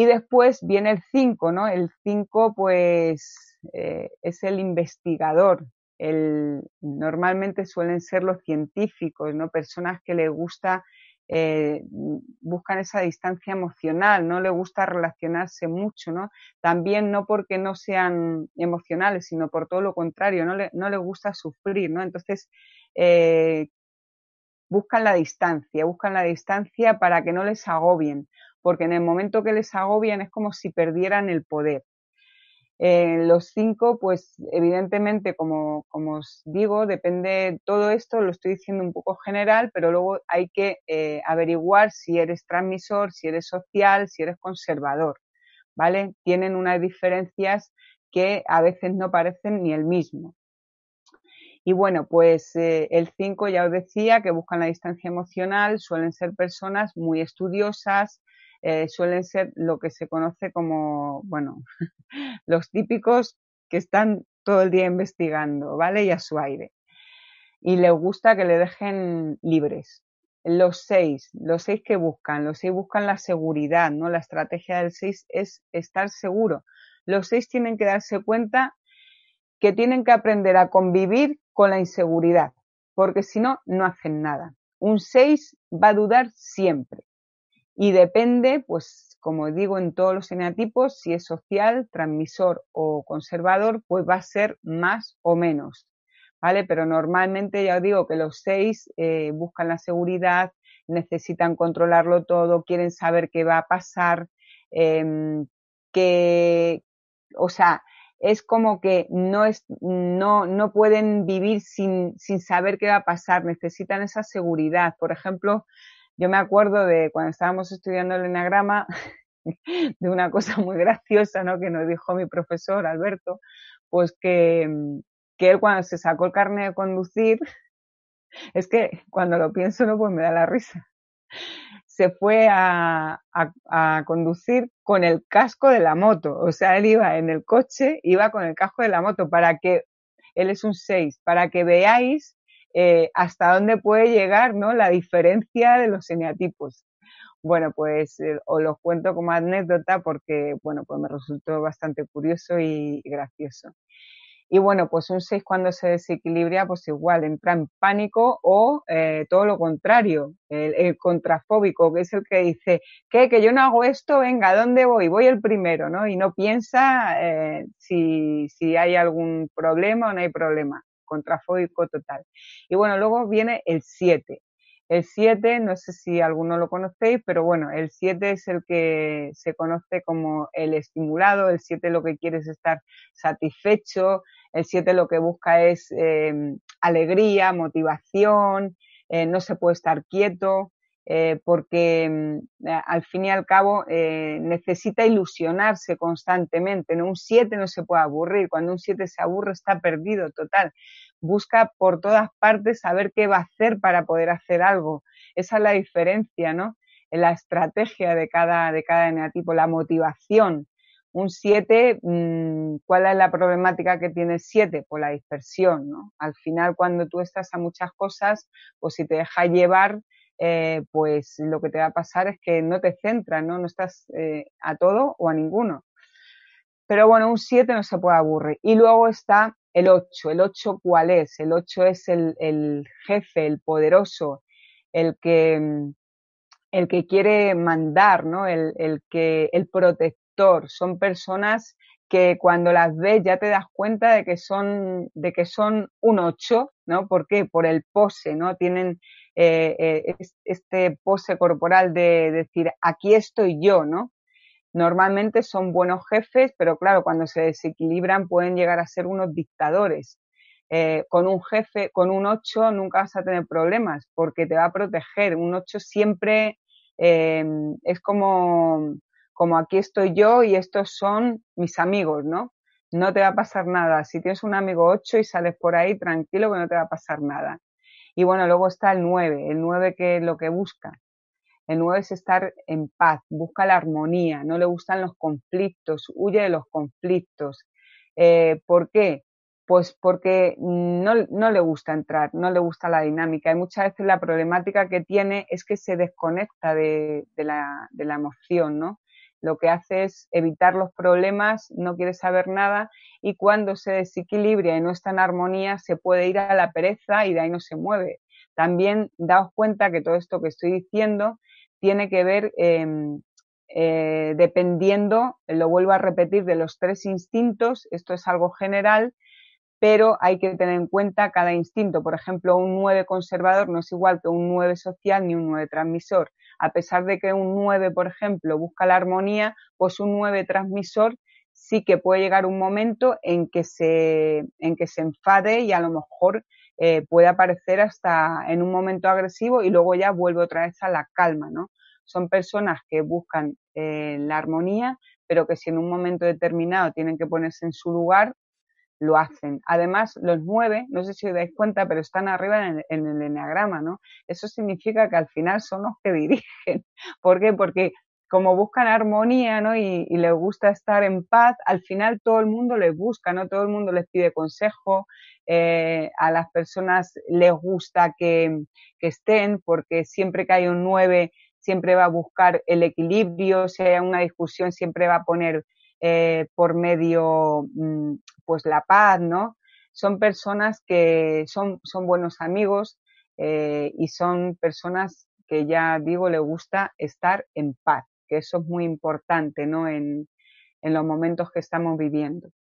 Y después viene el 5, ¿no? El 5 pues es el investigador. Normalmente suelen ser los científicos, ¿no? Personas que les gusta, buscan esa distancia emocional, no les gusta relacionarse mucho, ¿no? También no porque no sean emocionales, sino por todo lo contrario, no les gusta sufrir, ¿no? Entonces, buscan la distancia para que no les agobien, porque en el momento que les agobian es como si perdieran el poder. Los 5, pues evidentemente, como os digo, depende, todo esto lo estoy diciendo un poco general, pero luego hay que averiguar si eres transmisor, si eres social, si eres conservador, ¿vale? Tienen unas diferencias que a veces no parecen ni el mismo. Y bueno, pues el 5 ya os decía que buscan la distancia emocional, suelen ser personas muy estudiosas, suelen ser lo que se conoce como, bueno, los típicos que están todo el día investigando, ¿vale? Y a su aire. Y les gusta que le dejen libres. Los 6 que buscan, los 6 buscan la seguridad, ¿no? La estrategia del 6 es estar seguro. Los 6 tienen que darse cuenta que tienen que aprender a convivir con la inseguridad, porque si no, no hacen nada. Un 6 va a dudar siempre y depende, pues como digo en todos los eneatipos, si es social, transmisor o conservador, pues va a ser más o menos, ¿vale? Pero normalmente ya os digo que los 6 buscan la seguridad, necesitan controlarlo todo, quieren saber qué va a pasar, o sea, es como que no pueden vivir sin saber qué va a pasar, necesitan esa seguridad. Por ejemplo, yo me acuerdo de cuando estábamos estudiando el eneagrama, de una cosa muy graciosa, ¿no? Que nos dijo mi profesor, Alberto, pues que él cuando se sacó el carnet de conducir, es que cuando lo pienso, no, pues me da la risa. Se fue a conducir con el casco de la moto. O sea, él iba en el coche, iba con el casco de la moto para que, él es un 6, para que veáis hasta dónde puede llegar, ¿no? La diferencia de los eneatipos. Bueno, pues os lo cuento como anécdota porque, bueno, pues me resultó bastante curioso y gracioso. Y bueno, pues un 6 cuando se desequilibra, pues igual entra en pánico o todo lo contrario, el contrafóbico, que es el que dice, ¿qué? Que yo no hago esto, venga, ¿a dónde voy? Voy el primero, ¿no? Y no piensa si hay algún problema o no hay problema, contrafóbico total. Y bueno, luego viene el 7. El 7, no sé si alguno lo conocéis, pero bueno, el 7 es el que se conoce como el estimulado, el 7 lo que quiere es estar satisfecho, el 7 lo que busca es alegría, motivación, no se puede estar quieto, porque al fin y al cabo necesita ilusionarse constantemente, ¿no? Un 7 no se puede aburrir, cuando un 7 se aburre está perdido total, busca por todas partes saber qué va a hacer para poder hacer algo, esa es la diferencia, ¿no? En la estrategia de cada eneatipo, la motivación. Un 7, ¿cuál es la problemática que tiene el 7? Pues la dispersión, ¿no? Al final, cuando tú estás a muchas cosas, pues si te dejas llevar, pues lo que te va a pasar es que no te centras, ¿no? No estás a todo o a ninguno. Pero bueno, un 7 no se puede aburrir. Y luego está el 8. ¿El 8 cuál es? El 8 es el jefe, el poderoso, el que quiere mandar, ¿no? El protector. Son personas que cuando las ves ya te das cuenta de que son un 8, ¿no? ¿Por qué? Por el pose, ¿no? Tienen este pose corporal de decir, aquí estoy yo, ¿no? Normalmente son buenos jefes, pero claro, cuando se desequilibran pueden llegar a ser unos dictadores. Con un jefe, con un 8 nunca vas a tener problemas porque te va a proteger. Un 8 siempre es como aquí estoy yo y estos son mis amigos, ¿no? No te va a pasar nada. Si tienes un amigo 8 y sales por ahí, tranquilo que no te va a pasar nada. Y bueno, luego está el 9 que es lo que busca. El 9 es estar en paz, busca la armonía, no le gustan los conflictos, huye de los conflictos. ¿Por qué? Pues porque no le gusta entrar, no le gusta la dinámica. Y muchas veces la problemática que tiene es que se desconecta de la emoción, ¿no? lo que hace es evitar los problemas, no quiere saber nada y cuando se desequilibra y no está en armonía se puede ir a la pereza y de ahí no se mueve. También daos cuenta que todo esto que estoy diciendo tiene que ver dependiendo, lo vuelvo a repetir, de los 3 instintos, esto es algo general, pero hay que tener en cuenta cada instinto. Por ejemplo, un 9 conservador no es igual que un 9 social ni un 9 transmisor. A pesar de que un 9, por ejemplo, busca la armonía, pues un 9 transmisor sí que puede llegar un momento en que se enfade y a lo mejor puede aparecer hasta en un momento agresivo y luego ya vuelve otra vez a la calma, ¿no? Son personas que buscan la armonía, pero que si en un momento determinado tienen que ponerse en su lugar, lo hacen. Además, los 9, no sé si os dais cuenta, pero están arriba en el eneagrama, ¿no? Eso significa que al final son los que dirigen. ¿Por qué? Porque como buscan armonía, ¿no? Y les gusta estar en paz, al final todo el mundo les busca, ¿no? Todo el mundo les pide consejo, a las personas les gusta que estén, porque siempre que hay un 9 siempre va a buscar el equilibrio, si hay una discusión siempre va a poner por medio pues la paz, ¿no? Son personas que son buenos amigos y son personas que ya digo, le gusta estar en paz, que eso es muy importante, ¿no? En los momentos que estamos viviendo.